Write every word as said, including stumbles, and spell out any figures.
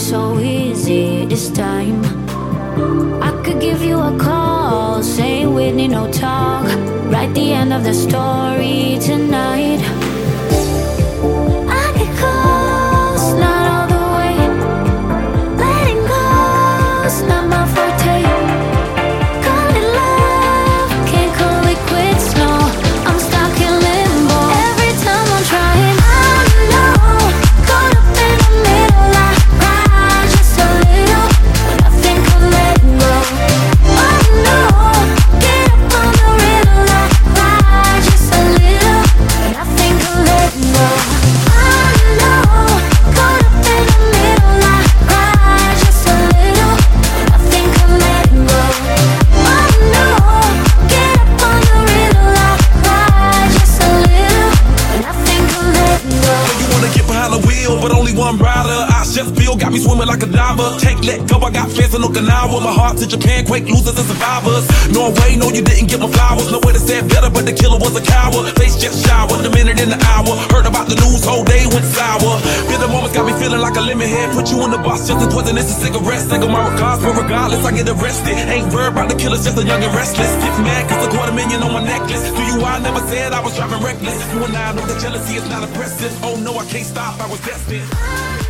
it so easy this time. I could give you a call, say we need no talk, write the end of the story tonight. I get close, not all the way. Letting go's not my forte. Call it love, can't call it quits, no. I'm stuck in limbo. Every time I'm trying, I know, caught up in the middle. I cry just a little, but nothing can let go. Oh no, get up on the riddle. I cry just a little, but nothing can let go. I know, caught up in the middle. I cry just a little, but nothing can let go. Oh no, get up on the riddle. I cry just a little, but nothing can let go. You wanna get behind the wheel, but only one rider. I just feel got me swimming like a diver. Can't let go, I got fans in Okinawa. My heart to Japan, quake losers and survivors. Norway, no, you didn't get my flowers. No way to say it better, but the killer was a coward. Face just showered, a minute in the hour. Heard about the news, whole day went sour. Bitter moments got me feeling like a lemon head. Put you in the box just as poisonous as cigarettes. Think of my regards, but regardless, I get arrested. Ain't worried about the killers, just a young and restless. Get mad cause a quarter million on my necklace. To you, I never said I was driving reckless. You and I know that jealousy is not impressive. Oh no, I can't stop, I was destined.